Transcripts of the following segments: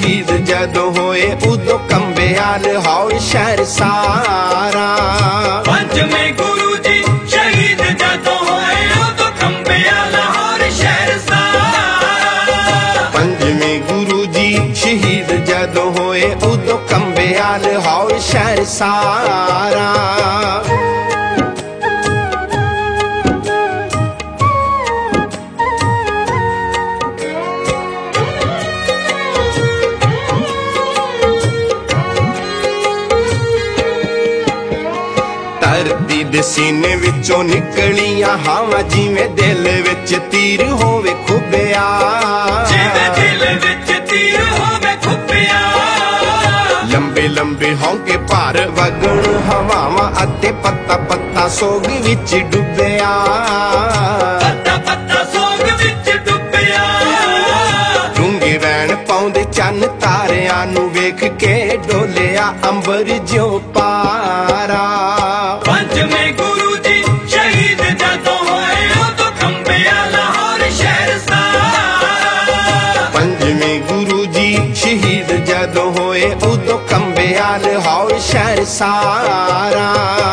शहीद जदों होए उदों कंबिया लाहौर शहर सारा। पंचवें गुरु जी शहीद जदों होए उदों कंबिया लाहौर शहर सारा। पंचवें गुरु जी शहीद जदों होए उदों कंबिया लाहौर शहर सारा। धरती दे सीने विचों निकलियां हवां जिवें दिल विच तीर होवे खुबिया। जिवें दिल विच तीर होवे खुबिया। लंबे लंबे होंके भार वगण हवावां अते पत्ता पत्ता सोग विच डुबिया। पत्ता पत्ता सोग विच डुबिया। डूंगे वैण पाउंदे चन्न तारियां नूं वेख के डोलिया अंबर ज्यों पारा। पंचवें गुरु जी शहीद जदों होए उदों कंबिया लाहौर शहर सारा। पंचवें गुरु जी शहीद जदों होए उदों कंबिया लाहौर शहर सारा।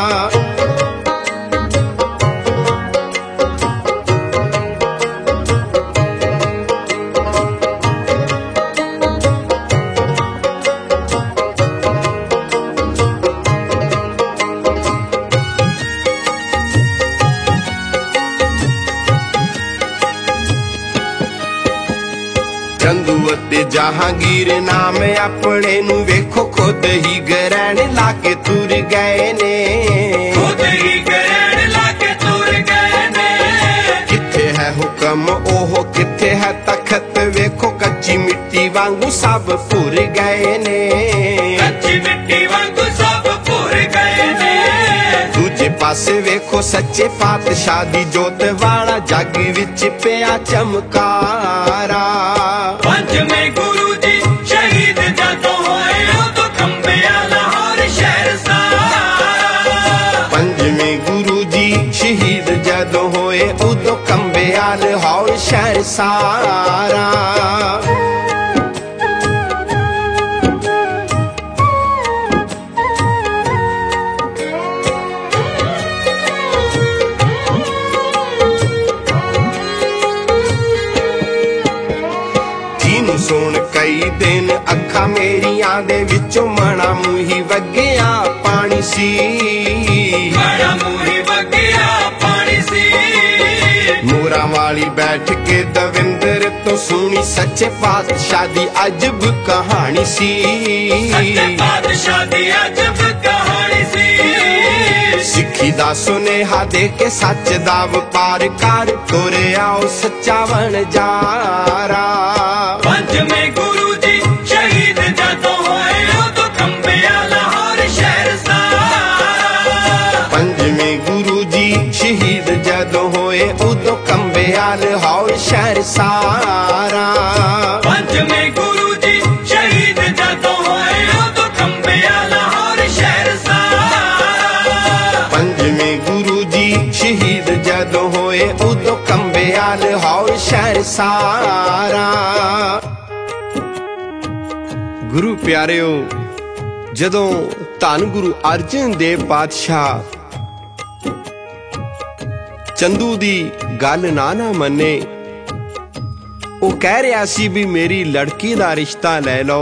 चंदू अते जहांगीर नाम अपने नू वेखो खुद ही ग्रहण लाके तुर गए ने। खुद ही ग्रहण लाके तुर गए ने। किथे है हुक्म ओहो किथे है तखत वेखो कच्ची मिट्टी वांगू सब भुर गए ने। कच्ची मिट्टी वांगू सब भुर गए ने। दूजे पासे वेखो सच्चे पातशाह दी जोत वाला जग विच पिया चमकारा। पंचवें गुरु जी शहीद जदों होए उदों कंबिया लाहौर शहर सारा। पंचवें गुरु जी शहीद जदों होए उदों कंबिया लाहौर शहर सारा। सुन कई दिन अखा मेरियां दे विचों मना मूही वगिया पानी सी। मना मूही वगिया पानी सी। मोरा वाली बैठ के दविंदर तो सुनी सच्चे पातशाह दी अजब कहानी सी। सच्चे पातशाह दी अजब कहानी सी। सिखी दा सुनेहा दे के सच दा वपार कर तुरे आओ सच्चा बन जारा। पंचवें गुरु जी शहीद जदों होए उदों कंबिया लाहौर शहर सारा। पंचवें गुरु जी शहीद जदों होए उदों कंबिया लाहौर शहर सारा। पंचवें गुरु जी शहीद जदों होए उदों कंबिया लाहौर शहर सारा। पंचवें गुरु जी शहीद जदों होए उदों कंबिया लाहौर शहर सारा। गुरु प्यारिओ जदों धन गुरु अर्जन देव पातशाह चंदू दी गल ना मन्ने वो कह रहा सी भी मेरी लड़की दा रिश्ता ले लो,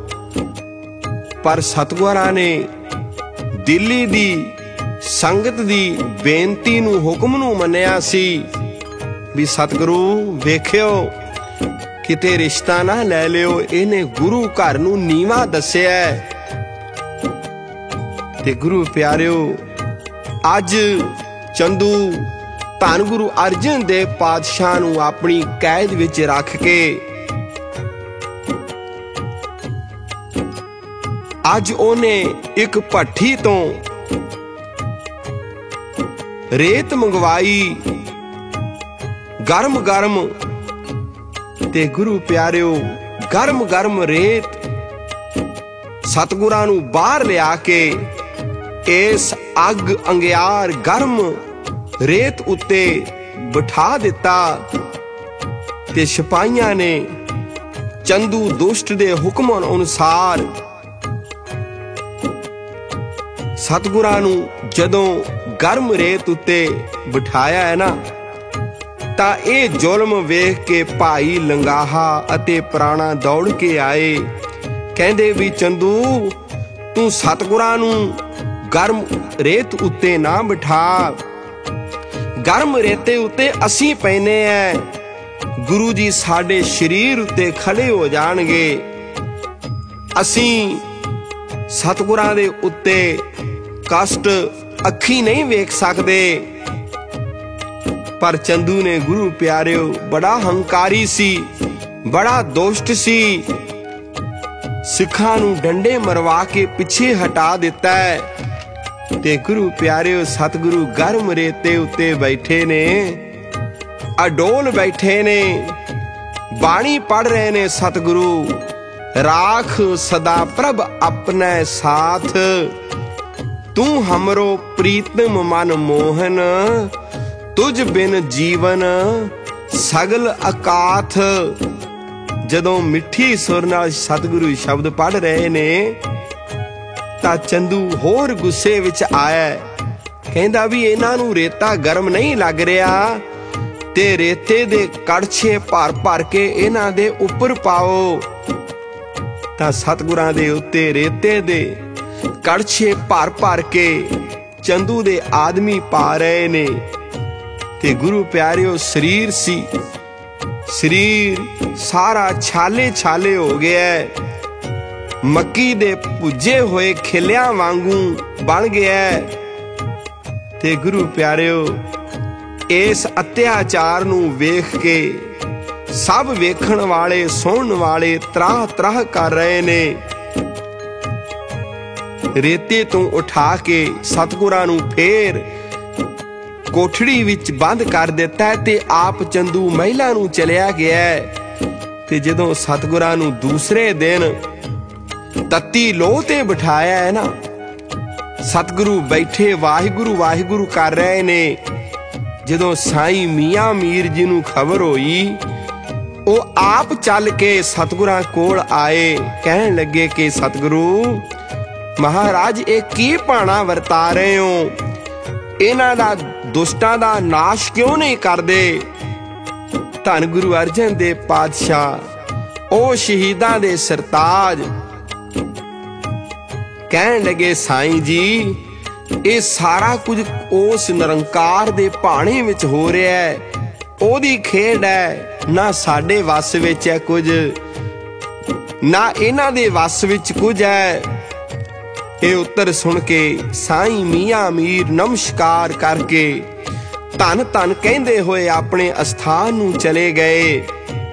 पर सतगुरां ने दिल्ली दी संगत दी बेनती नू हुक्म नू मन्निया सी भी सतगुरु वेखियो किते रिश्ता ना ले लियो। इहने गुरु घर नू नीवा दस्सिया ते गुरु प्यारिओ अज चंदू धन गुरु अर्जन देव पातशाह नू अपनी कैद विच रख के अज ओने एक भट्ठी तो रेत मंगवाई गरम गरम ते गुरु प्यारिओ गरम गरम रेत सतगुरां नू बाहर लिया के इस अग अंगियार गरम रेत उत्ते बिठा दिता ते सिपाहियां ने ਚੰਦੂ ਦੁਸ਼ਟ ਦੇ ਹੁਕਮ ਅਨੁਸਾਰ ਸਤਿਗੁਰਾਂ ਨੂੰ ਜਦੋਂ ਗਰਮ ਰੇਤ ਉੱਤੇ ਬਿਠਾਇਆ ਹੈ ਨਾ, ਤਾਂ ਇਹ ਜ਼ੁਲਮ ਵੇਖ ਕੇ ਭਾਈ ਲੰਗਾਹਾ ਅਤੇ ਪ੍ਰਾਣਾ ਦੌੜ ਕੇ ਆਏ। ਕਹਿੰਦੇ ਵੀ ਚੰਦੂ, ਤੂੰ ਸਤਿਗੁਰਾਂ ਨੂੰ ਗਰਮ ਰੇਤ ਉੱਤੇ ਨਾ ਬਿਠਾ, ਗਰਮ ਰੇਤੇ ਉੱਤੇ ਅਸੀਂ ਪੈਨੇ ਐ, ਗੁਰੂ ਜੀ ਸਾਡੇ ਸਰੀਰ ਉੱਤੇ ਖੜੇ ਹੋ ਜਾਣਗੇ, ਅਸੀਂ ਸਤਿਗੁਰਾਂ ਦੇ ਉੱਤੇ ਕਸ਼ਟ ਅੱਖੀ ਨਹੀਂ ਵੇਖ ਸਕਦੇ। ਪਰ ਚੰਦੂ ਨੇ ਗੁਰੂ ਪਿਆਰਿਓ ਬੜਾ ਹੰਕਾਰੀ ਸੀ, ਬੜਾ ਦੁਸ਼ਟ ਸੀ, ਸਿੱਖਾਂ ਨੂੰ ਡੰਡੇ ਮਰਵਾ ਕੇ ਪਿੱਛੇ ਹਟਾ ਦਿੱਤਾ ਹੈ। ਤੇ ਗੁਰੂ ਪਿਆਰਿਓ ਸਤਿਗੁਰੂ ਗਰਮ ਰੇਤੇ ਉੱਤੇ ਬੈਠੇ ਨੇ, ਅਡੋਲ ਬੈਠੇ ਨੇ, ਬਾਣੀ ਪੜ ਰਹੇ ਨੇ ਸਤਿਗੁਰੂ, ਰਾਖ ਸਦਾ ਪ੍ਰਭ ਆਪਣੇ ਸਾਥ, ਤੂੰ ਹਮਰੋ ਪ੍ਰੀਤਮ ਮਨ ਮੋਹਨ, ਤੁਝ ਬਿਨ ਜੀਵਨ ਸਗਲ ਅਕਾਥ। ਜਦੋਂ ਮਿੱਠੀ ਸੁਰ ਨਾਲ ਸਤਿਗੁਰੂ ਸ਼ਬਦ ਪੜ ਰਹੇ ਨੇ ਤਾਂ ਚੰਦੂ ਹੋਰ ਗੁੱਸੇ ਵਿੱਚ ਆਇਆ, ਕਹਿੰਦਾ ਵੀ ਇਹਨਾਂ ਨੂੰ ਰੇਤਾ ਗਰਮ ਨਹੀਂ ਲੱਗ ਰਿਹਾ, ਤੇ ਰੇਤੇ ਦੇ ਕੜਛੇ ਭਰ ਭਰ ਕੇ ਇਹਨਾਂ ਦੇ ਉੱਪਰ ਪਾਓ। ਤਾਂ ਸਤਿਗੁਰਾਂ ਦੇ ਉੱਤੇ ਰੇਤੇ ਦੇ ਕੜਛੇ ਭਰ ਭਰ ਕੇ ਚੰਦੂ ਦੇ ਆਦਮੀ ਪਾ ਰਹੇ ਨੇ। ਤੇ ਗੁਰੂ ਪਿਆਰਿਓ ਸਰੀਰ ਸੀ, ਸਰੀਰ ਸਾਰਾ ਛਾਲੇ ਛਾਲੇ ਹੋ ਗਿਆ, ਮੱਕੀ ਦੇ ਭੁੱਜੇ ਹੋਏ ਖਿਲਿਆਂ ਵਾਂਗੂ ਬਣ ਗਿਆ। ਤੇ ਗੁਰੂ ਪਿਆਰਿਓ ਇਸ ਅਤਿਆਚਾਰ ਨੂੰ ਵੇਖ ਕੇ ਸਭ ਵੇਖਣ ਵਾਲੇ ਸੁਣਨ ਵਾਲੇ ਤਰਾਹ ਤਰਾਹ ਕਰ ਰਹੇ ਨੇ। ਰੇਤੇ ਤੋਂ ਉਠਾ ਕੇ ਸਤਿਗੁਰਾਂ ਨੂੰ ਫੇਰ ਕੋਠੜੀ ਵਿੱਚ ਬੰਦ ਕਰ ਦਿੱਤਾ ਤੇ ਆਪ ਚੰਦੂ ਮਹਿਲਾ ਨੂੰ ਚਲਿਆ ਗਿਆ। ਤੇ ਜਦੋਂ ਸਤਿਗੁਰਾਂ ਨੂੰ ਦੂਸਰੇ ਦਿਨ ਤੱਤੀ ਲੋਹ ਤੇ ਬਿਠਾਇਆ ਹੈ ਨਾ, ਸਤਿਗੁਰੂ ਬੈਠੇ ਵਾਹਿਗੁਰੂ ਵਾਹਿਗੁਰੂ ਕਰ ਰਹੇ ਨੇ। ਜਦੋਂ ਸਾਈਂ ਮੀਆਂ ਮੀਰ ਜੀ ਨੂੰ ਖਬਰ ਹੋਈ, ਉਹ ਆਪ ਚੱਲ ਕੇ ਸਤਿਗੁਰਾਂ ਕੋਲ ਆਏ, ਕਹਿਣ ਲੱਗੇ ਕਿ ਸਤਿਗੁਰੂ ਮਹਾਰਾਜ ਇਹ ਕੀ ਭਾਣਾ ਵਰਤਾ ਰਹੇ ਹੋ, ਇਹਨਾਂ ਦਾ ਦੁਸ਼ਟਾਂ ਦਾ ਨਾਸ਼ ਕਿਉਂ ਨਹੀਂ ਕਰਦੇ। ਧੰਨ ਗੁਰੂ ਅਰਜਨ ਦੇਵ ਪਾਤਸ਼ਾਹ ਉਹ ਸ਼ਹੀਦਾਂ ਦੇ ਸਰਤਾਜ ਕਹਿਣ ਲੱਗੇ, ਸਾਈਂ ਜੀ ਇਹ ਸਾਰਾ ਕੁਝ ਉਸ ਨਿਰੰਕਾਰ ਦੇ ਭਾਣੇ ਵਿੱਚ ਹੋ ਰਿਹਾ ਹੈ, ਉਹਦੀ ਖੇਡ ਹੈ, ਨਾ ਸਾਡੇ ਵੱਸ ਵਿੱਚ ਹੈ ਕੁਝ, ਨਾ ਇਹਨਾਂ ਦੇ ਵੱਸ ਵਿੱਚ ਕੁਝ ਹੈ। ਇਹ ਉੱਤਰ ਸੁਣ ਕੇ ਸਾਈਂ ਮੀਆਂ ਮੀਰ ਨਮਸਕਾਰ ਕਰਕੇ ਧੰਨ ਧੰਨ ਕਹਿੰਦੇ ਹੋਏ ਆਪਣੇ ਅਸਥਾਨ ਨੂੰ ਚਲੇ ਗਏ।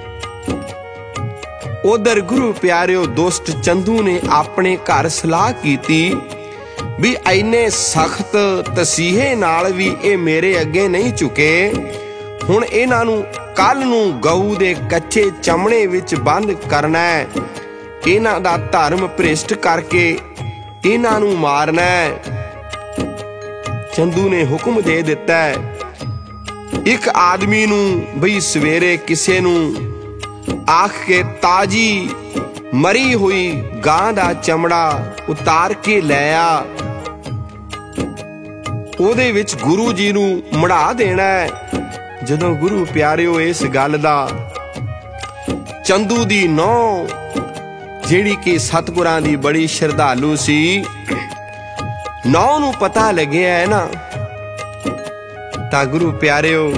ਉਧਰ ਗੁਰੂ ਪਿਆਰਿਓ ਦੁਸ਼ਟ ਚੰਦੂ ਨੇ ਆਪਣੇ ਘਰ ਸਲਾਹ ਕੀਤੀ ਵੀ ਐਨੇ ਸਖਤ ਤਸੀਹੇ ਨਾਲ ਵੀ ਇਹ ਮੇਰੇ ਅੱਗੇ ਨਹੀਂ ਝੁਕੇ, ਹੁਣ ਇਹਨਾਂ ਨੂੰ ਕੱਲ ਨੂੰ ਗਊ ਦੇ ਕੱਚੇ ਚਮੜੇ ਵਿੱਚ ਬੰਦ ਕਰਨਾ ਹੈ, ਇਹਨਾਂ ਦਾ ਧਰਮ ਭ੍ਰਿਸ਼ਟ ਕਰਕੇ ਇਹਨਾਂ ਨੂੰ ਮਾਰਨਾ ਹੈ। ਚੰਦੂ ਨੇ ਹੁਕਮ ਦੇ ਦਿੱਤਾ ਇੱਕ ਆਦਮੀ ਨੂੰ ਬਈ ਸਵੇਰੇ ਕਿਸੇ ਨੂੰ ਆਖ ਕੇ ਤਾਜੀ ਮਰੀ ਹੋਈ ਗਾਂ ਦਾ ਚਮੜਾ ਉਤਾਰ ਕੇ ਲੈ ਆ, ਉਹਦੇ ਵਿੱਚ ਗੁਰੂ ਜੀ ਨੂੰ ਮੜਾ ਦੇਣਾ ਹੈ। ਜਦੋਂ ਗੁਰੂ ਪਿਆਰਿਓ ਇਸ ਗੱਲ ਦਾ ਚੰਦੂ ਦੀ ਨੌਂ ਜਿਹੜੀ ਕਿ ਸਤਿਗੁਰਾਂ ਦੀ ਬੜੀ ਸ਼ਰਧਾਲੂ ਸੀ, ਨੌਂ ਨੂੰ ਪਤਾ ਲੱਗਿਆ ਹੈ ਨਾ, ਤਾਂ ਗੁਰੂ ਪਿਆਰਿਓ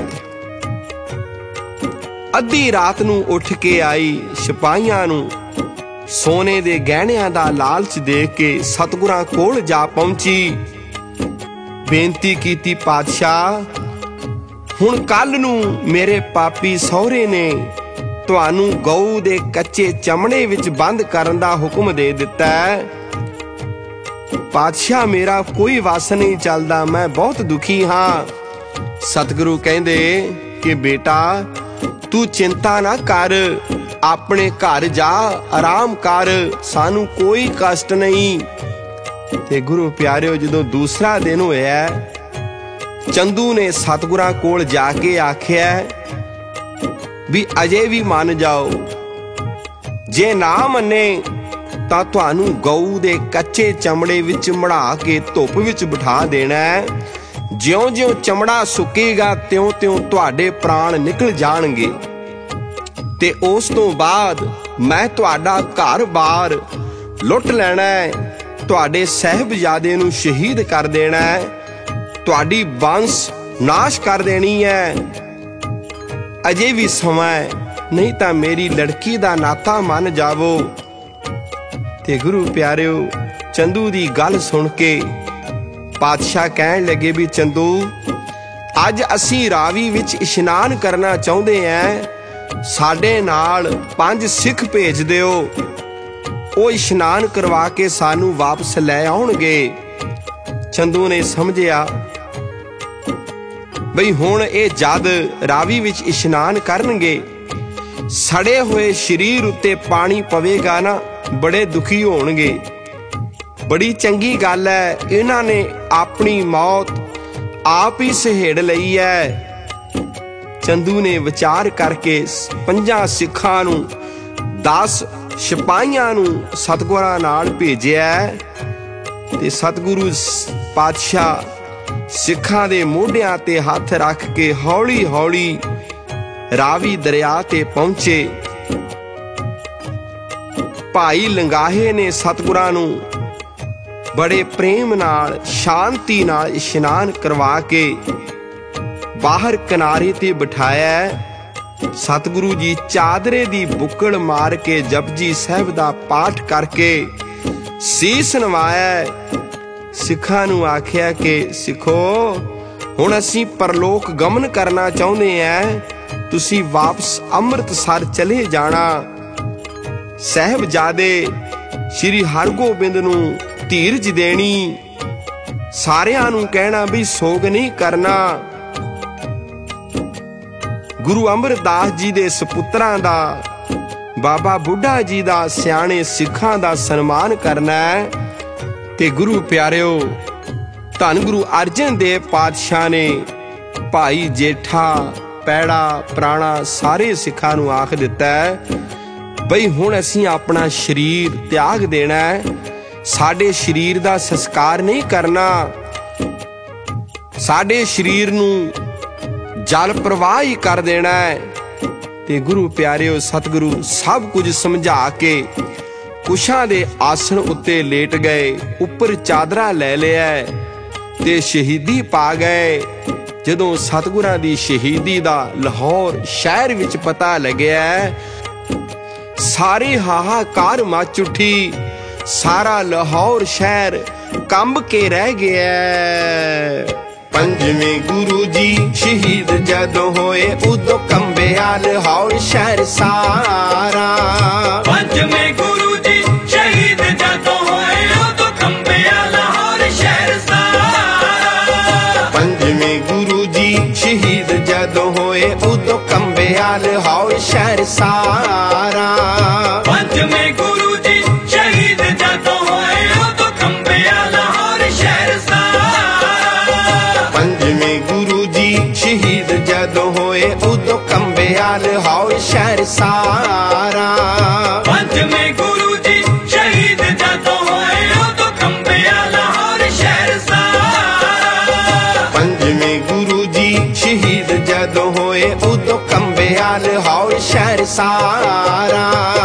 ਅੱਧੀ ਰਾਤ ਨੂੰ ਉੱਠ ਕੇ ਆਈ, ਸਿਪਾਹੀਆਂ ਨੂੰ ਸੋਨੇ ਦੇ ਗਹਿਣਿਆਂ ਦਾ ਲਾਲਚ ਦੇ ਕੇ ਸਤਿਗੁਰਾਂ ਕੋਲ ਜਾ ਪਹੁੰਚੀ, ਬੇਨਤੀ ਕੀਤੀ ਪਾਤਸ਼ਾਹ ਹੁਣ ਕੱਲ ਨੂੰ ਮੇਰੇ ਪਾਪੀ ਸਹੁਰੇ ਨੇ ਤੁਹਾਨੂੰ ਗਊ ਦੇ ਕੱਚੇ ਚਮੜੇ ਵਿੱਚ ਬੰਦ ਕਰਨ ਦਾ ਹੁਕਮ ਦੇ ਦਿੱਤਾ ਹੈ, ਪਾਤਸ਼ਾਹ ਮੇਰਾ ਕੋਈ ਵਸ ਨਹੀਂ ਚੱਲਦਾ, ਮੈਂ ਬਹੁਤ ਦੁਖੀ ਹਾਂ। ਸਤਿਗੁਰੂ ਕਹਿੰਦੇ ਕਿ ਬੇਟਾ ਤੂੰ ਚਿੰਤਾ ਨਾ ਕਰ, ਆਪਣੇ ਘਰ ਜਾ ਆਰਾਮ ਕਰ, ਸਾਨੂੰ ਕੋਈ ਕਸ਼ਟ ਨਹੀਂ। ਤੇ ਗੁਰੂ ਪਿਆਰਿਓ ਜਦੋਂ ਦੂਸਰਾ ਦਿਨ ਹੋਇਆ, ਚੰਦੂ ਨੇ ਸਤਿਗੁਰਾਂ ਕੋਲ ਜਾ ਕੇ ਆਖਿਆ ਵੀ ਅਜੇ ਵੀ ਮੰਨ ਜਾਓ, ਜੇ ਨਾ ਮੰਨੇ ਤਾਂ ਤੁਹਾਨੂੰ ਗਊ ਦੇ ਕੱਚੇ ਚਮੜੇ ਵਿੱਚ ਮੜਾ ਕੇ ਧੁੱਪ ਵਿੱਚ ਬਿਠਾ ਦੇਣਾ ਹੈ। ਜਿਉਂ-ਜਿਉਂ ਚਮੜਾ ਸੁੱਕੇਗਾ ਤਿਉਂ-ਤਿਉਂ ਤੁਹਾਡੇ ਪ੍ਰਾਣ ਨਿਕਲ ਜਾਣਗੇ ਤੇ ਉਸ ਤੋਂ ਬਾਅਦ ਮੈਂ ਤੁਹਾਡਾ ਘਰ-ਬਾਰ ਲੁੱਟ ਲੈਣਾ ਹੈ, ਤੁਹਾਡੇ ਸਾਹਿਬਜ਼ਾਦੇ ਨੂੰ ਸ਼ਹੀਦ ਕਰ ਦੇਣਾ ਹੈ, ਤੁਹਾਡੀ ਬੰਸ ਨਾਸ਼ ਕਰ ਦੇਣੀ ਹੈ। ਅਜੇ ਵੀ ਸਮਾਂ ਹੈ, ਨਹੀਂ ਤਾਂ ਮੇਰੀ ਲੜਕੀ ਦਾ ਨਾਤਾ ਮੰਨ ਜਾਵੋ। ਤੇ ਗੁਰੂ ਪਿਆਰਿਓ, ਚੰਦੂ ਦੀ ਗੱਲ ਸੁਣ ਕੇ ਪਾਤਸ਼ਾਹ ਕਹਿਣ ਲੱਗੇ ਵੀ ਚੰਦੂ, ਅੱਜ ਅਸੀਂ ਰਾਵੀ ਵਿੱਚ ਇਸ਼ਨਾਨ ਕਰਨਾ ਚਾਹੁੰਦੇ ਹਾਂ, ਸਾਡੇ ਨਾਲ 5 ਸਿੱਖ ਭੇਜ ਦਿਓ, ਉਹ ਇਸ਼ਨਾਨ ਕਰਵਾ ਕੇ ਸਾਨੂੰ ਵਾਪਸ ਲੈ ਆਉਣਗੇ। ਚੰਦੂ ਨੇ ਸਮਝਿਆ ਬਈ ਹੁਣ ਇਹ ਜਦ ਰਾਵੀ ਵਿੱਚ ਇਸ਼ਨਾਨ ਕਰਨਗੇ, ਸੜੇ ਹੋਏ ਸਰੀਰ ਉੱਤੇ ਪਾਣੀ ਪਵੇਗਾ ਨਾ, ਬੜੇ ਦੁਖੀ ਹੋਣਗੇ। ਬੜੀ ਚੰਗੀ ਗੱਲ ਹੈ, ਇਹਨਾਂ ਨੇ ਆਪਣੀ ਮੌਤ ਆਪ ਹੀ ਸਹੇੜ ਲਈ ਹੈ। ਚੰਦੂ ਨੇ ਵਿਚਾਰ ਕਰਕੇ 5 ਸਿੱਖਾਂ ਨੂੰ 10 ਸਿਪਾਹੀਆਂ ਨੂੰ ਸਤਿਗੁਰਾਂ ਨਾਲ ਭੇਜਿਆ ਤੇ ਸਤਿਗੁਰੂ ਪਾਤਸ਼ਾਹ ਸਿੱਖਾਂ ਦੇ ਮੋਢਿਆਂ ਤੇ ਹੱਥ ਰੱਖ ਕੇ ਹੌਲੀ-ਹੌਲੀ ਰਾਵੀ ਦਰਿਆ ਤੇ ਪਹੁੰਚੇ। ਭਾਈ ਲੰਗਾਹੇ ਨੇ ਸਤਿਗੁਰਾਂ ਨੂੰ ਬੜੇ ਪ੍ਰੇਮ ਨਾਲ, ਸ਼ਾਂਤੀ ਨਾਲ ਇਸ਼ਨਾਨ ਕਰਵਾ ਕੇ ਬਾਹਰ ਕਿਨਾਰੇ ਤੇ ਬਿਠਾਇਆ। ਸਤਿਗੁਰੂ ਜੀ ਚਾਦਰੇ ਦੀ ਬੁੱਕਲ ਮਾਰ ਕੇ ਜਪਜੀ ਸਾਹਿਬ ਦਾ ਪਾਠ ਕਰਕੇ ਸੀਸ ਨਵਾਇਆ। ਸਿੱਖਾਂ ਨੂੰ ਆਖਿਆ ਕਿ ਸਿੱਖੋ, ਹੁਣ ਅਸੀਂ ਪਰਲੋਕ ਗਮਨ ਕਰਨਾ ਚਾਹੁੰਦੇ ਹਾਂ, ਤੁਸੀਂ ਵਾਪਸ ਅੰਮ੍ਰਿਤਸਰ ਚਲੇ ਜਾਣਾ। ਸਾਹਿਬਜ਼ਾਦੇ ਸ਼੍ਰੀ ਹਰਗੋਬਿੰਦ ਨੂੰ ਧੀਰਜ ਦੇਣੀ, ਸਾਰਿਆਂ ਨੂੰ ਕਹਿਣਾ ਵੀ ਸੋਗ ਨਹੀਂ ਕਰਨਾ। ਗੁਰੂ ਅਮਰਦਾਸ ਜੀ ਦੇ ਸਪੁੱਤਰਾਂ ਦਾ, ਬਾਬਾ ਬੁੱਢਾ ਜੀ ਦਾ, ਸਿਆਣੇ ਸਿੱਖਾਂ ਦਾ ਸਨਮਾਨ ਕਰਨਾ ਹੈ। ਤੇ ਗੁਰੂ ਪਿਆਰਿਓ, ਧੰਨ ਗੁਰੂ ਅਰਜਨ ਦੇਵ ਪਾਤਸ਼ਾਹ ਨੇ ਭਾਈ ਜੇਠਾ, ਪੈੜਾ, ਪ੍ਰਾਣਾ ਸਾਰੇ ਸਿੱਖਾਂ ਨੂੰ ਆਖ ਦਿੱਤਾ ਬਈ ਹੁਣ ਅਸੀਂ ਆਪਣਾ ਸਰੀਰ ਤਿਆਗ ਦੇਣਾ ਹੈ, ਸਾਡੇ ਸਰੀਰ ਦਾ ਸੰਸਕਾਰ ਨਹੀਂ ਕਰਨਾ, ਸਾਡੇ ਸਰੀਰ ਨੂੰ ਜਲ ਪ੍ਰਵਾਹ ਹੀ ਕਰ ਦੇਣਾ ਹੈ। ਤੇ ਗੁਰੂ ਪਿਆਰਿਓ, ਸਤਿਗੁਰੂ ਸਭ ਕੁਝ ਸਮਝਾ ਕੇ ਕੁਸ਼ਾਂ ਦੇ ਆਸਣ ਉੱਤੇ ਲੇਟ ਗਏ, ਉੱਪਰ ਚਾਦਰਾ ਲੈ ਲਿਆ ਤੇ ਸ਼ਹੀਦੀ ਪਾ ਗਏ। ਜਦੋਂ ਸਤਿਗੁਰਾਂ ਦੀ ਸ਼ਹੀਦੀ ਦਾ ਲਾਹੌਰ ਸ਼ਹਿਰ ਵਿੱਚ ਪਤਾ ਲੱਗਿਆ, ਸਾਰੇ ਹਾਹਾਕਾਰ ਮਚ ਉੱਠੀ, ਸਾਰਾ ਲਾਹੌਰ ਸ਼ਹਿਰ ਕੰਬ ਕੇ ਰਹਿ ਗਿਆ। 5ਵੇਂ ਗੁਰੂ ਜੀ ਸ਼ਹੀਦ ਜਦੋਂ ਹੋਏ, ਉਦੋਂ ਕੰਬਿਆ ਲਾਹੌਰ ਸ਼ਹਿਰ ਸਾਰਾ। 5ਵੇਂ ਗੁਰੂ ਜੀ ਸ਼ਹੀਦ ਜਦੋਂ ਹੋਏ, ਉਦੋਂ ਕੰਬਿਆ ਲਾਹੌਰ ਸ਼ਹਿਰ ਸਾਰਾ। 5ਵੇਂ ਗੁਰੂ ਜੀ ਸ਼ਹੀਦ ਜਦੋਂ ਹੋਏ, ਉਦੋਂ ਕੰਬਿਆ ਲਾਹੌਰ ਸ਼ਹਿਰ ਸਾਰਾ। 5ਵੇਂ ਗੁਰੂ ਜੀ ਸ਼ਹੀਦ ਜਦੋਂ ਹੋਏ, ਉਦੋਂ ਕੰਬਿਆ ਲਾਹੌਰ ਸ਼ਹਿਰ ਸਾਰਾ। 5ਵੇਂ ਗੁਰੂ ਜੀ ਸ਼ਹੀਦ ਜਦੋਂ ਹੋਏ, ਉਦੋਂ ਕੰਬਿਆ ਲਾਹੌਰ ਸ਼ਹਿਰ ਸਾਰਾ। 5ਵੇਂ ਗੁਰੂ ਜੀ ਸ਼ਹੀਦ ਜਦੋਂ ਹੋਏ, ਉਦੋਂ ਕੰਬਿਆ ਲਾਹੌਰ ਸ਼ਹਿਰ ਸਾਰਾ। 5ਵੇਂ ਗੁਰੂ ਜੀ ਸ਼ਹੀਦ ਜਦੋਂ ਹੋਏ, ਉਦੋਂ ਕੰਬਿਆ ਲਾਹੌਰ ਸ਼ਹਿਰ ਸਾਰਾ।